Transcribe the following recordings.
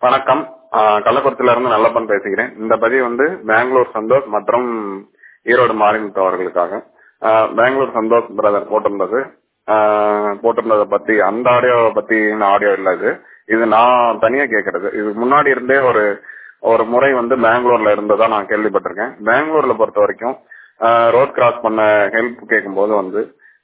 வணக்கம். கள்ளக்குறிச்சியில இருந்து நல்லப்பன் பேசுகிறேன். இந்த பதிவு பெங்களூர் சந்தோஷ் மற்றும் ஈரோடு மாரிமுத்து அவர்களுக்காக. பெங்களூர் சந்தோஷ் பிரதர் போட்டிருந்ததை பத்தி, அந்த ஆடியோவை பத்தி ஆடியோ இல்ல இது நான் தனியா கேட்கறது. இது முன்னாடி இருந்தே ஒரு முறை பெங்களூர்ல இருந்ததா நான் கேள்விப்பட்டிருக்கேன். பெங்களூர்ல பொறுத்த வரைக்கும் ரோட் கிராஸ் பண்ண ஹெல்ப் கேட்கும் போது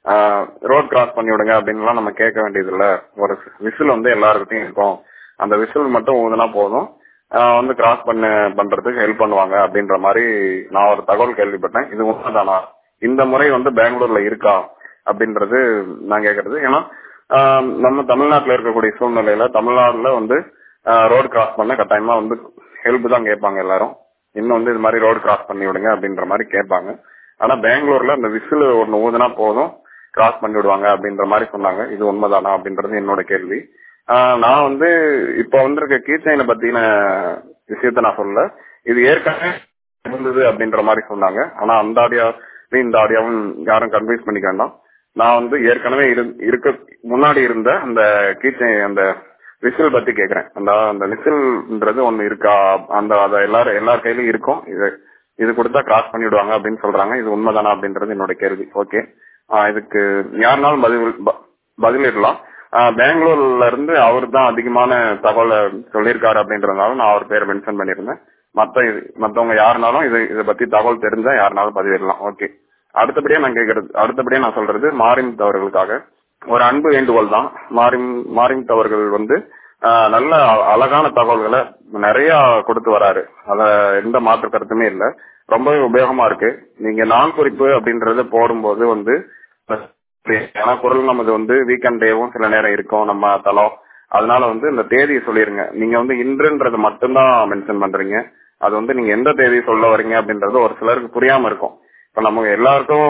ரோட் கிராஸ் பண்ணி விடுங்க அப்படின்லாம் நம்ம கேட்க வேண்டியது இல்ல. ஒரு விசில் எல்லாருக்கிட்டையும் இருக்கும். அந்த விசில் மட்டும் ஊதுனா போதும், கிராஸ் பண்றதுக்கு ஹெல்ப் பண்ணுவாங்க அப்படின்ற மாதிரி நான் ஒரு தகவல் கேள்விப்பட்டேன். இது உண்மைதானா? இந்த முறை பெங்களூர்ல இருக்கா அப்படின்றது நான் கேக்குறது. ஏன்னா நம்ம தமிழ்நாட்டுல இருக்கக்கூடிய சூழ்நிலையில தமிழ்நாடுல ரோடு கிராஸ் பண்ண கட்டாயமா ஹெல்ப் தான் கேட்பாங்க எல்லாரும். இன்னும் இது மாதிரி ரோடு கிராஸ் பண்ணி விடுங்க அப்படின்ற மாதிரி கேட்பாங்க. ஆனா பெங்களூர்ல அந்த விசில் ஒண்ணு ஊதுனா போதும், கிராஸ் பண்ணி விடுவாங்க அப்படின்ற மாதிரி சொன்னாங்க. இது உண்மைதானா அப்படின்றது என்னோட கேள்வி. நான் இப்ப வந்திருக்க கீச்சைனை பத்தின விஷயத்த நான் சொல்ல, இது ஏற்கனவே இருந்தது அப்படின்ற மாதிரி சொன்னாங்க. ஆனா அந்த ஆடியோவும் இந்த ஆடியோவும் யாரும் கன்வின்ஸ் பண்ணிக்க வேண்டாம். நான் ஏற்கனவே முன்னாடி இருந்த அந்த கீச்சை அந்த விசில் பத்தி கேக்குறேன். அந்த விசில்ன்றது ஒண்ணு இருக்கா, அத எல்லார் கையிலும் இருக்கும். இது கொடுத்தா கிராஸ் பண்ணிடுவாங்க அப்படின்னு சொல்றாங்க. இது உண்மைதானா அப்படின்றது என்னோட கேள்வி. ஓகே, இதுக்கு யாருனாலும் பதிலிடலாம். பெங்களூர்ல இருந்து அவர் தான் அதிகமான தகவலை சொல்லியிருக்காரு அப்படின்றதுனால நான் அவர் பேரை மென்ஷன் பண்ணிருந்தேன். மத்தவங்க யாருனாலும் இதை பத்தி தகவல் தெரிஞ்சா யாருனாலும் பதிவிடலாம். ஓகே, அடுத்தபடியா நான் சொல்றது மாரிமுத்து அவர்களுக்காக ஒரு அன்பு வேண்டுகோள் தான். மாரிமுத்து அவர்கள் நல்ல அழகான தகவல்களை நிறைய கொடுத்து வராரு. அத எந்த மாற்று கருத்துமே இல்ல. ரொம்பவே உபயோகமா இருக்கு. நீங்க நான் குறிப்பு அப்படின்றது போடும்போது ஏன்னா குரல் நமது வீக்கெண்ட் டேவும் சில நேரம் இருக்கும் நம்ம தளம். அதனால இந்த தேதியை சொல்லிருங்க. நீங்க இன்றுன்றது மட்டும்தான் மென்ஷன் பண்றீங்க. அது நீங்க எந்த தேதியை சொல்ல வரீங்க அப்படின்றது ஒரு சிலருக்கு புரியாம இருக்கும். இப்ப நம்ம எல்லாருக்கும்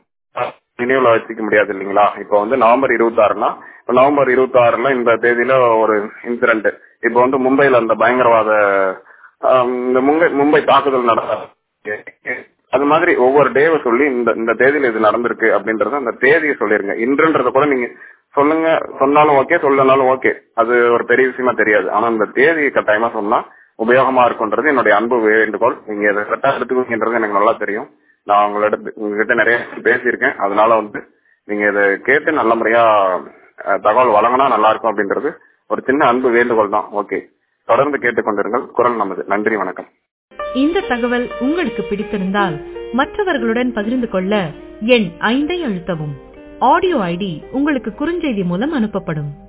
நினைவுல வச்சுக்க முடியாது இல்லைங்களா? இப்ப நவம்பர் 26னா நவம்பர் 26ல இந்த தேதியில ஒரு இன்சிடென்ட். இப்ப மும்பைல அந்த பயங்கரவாத மும்பை தாக்குதல் அது மாதிரி ஒவ்வொரு டேவை சொல்லி இந்த தேதியில இது நடந்திருக்கு அப்படின்றத அந்த தேதியை சொல்லிருங்க. இன்றுன்றத கூட நீங்க சொல்லுங்க, சொன்னாலும் ஓகே, சொல்லனாலும் ஓகே, அது ஒரு பெரிய விஷயமா தெரியாது. ஆனா இந்த தேதியை கட்டாயமா சொன்னா உபயோகமா இருக்கும்ன்றது என்னுடைய அன்பு வேண்டுகோள். நீங்க இதை கரெக்டா எடுத்துக்குவீங்கன்றது எனக்கு நல்லா தெரியும். நான் உங்ககிட்ட நிறைய பேசியிருக்கேன். அதனால நீங்க இதை கேட்டு நல்ல முறையா தகவல் வழங்கினா நல்லா இருக்கும் அப்படின்றது ஒரு சின்ன அன்பு வேண்டுகோள் தான். ஓகே, தொடர்ந்து கேட்டுக்கொண்டிருங்கள். குரல் நமது. நன்றி, வணக்கம். இந்த தகவல் உங்களுக்கு பிடித்திருந்தால் மற்றவர்களுடன் பகிர்ந்து கொள்ள எண் 5 அழுத்தவும். ஆடியோ ஐடி உங்களுக்கு குறுஞ்செய்தி மூலம் அனுப்பப்படும்.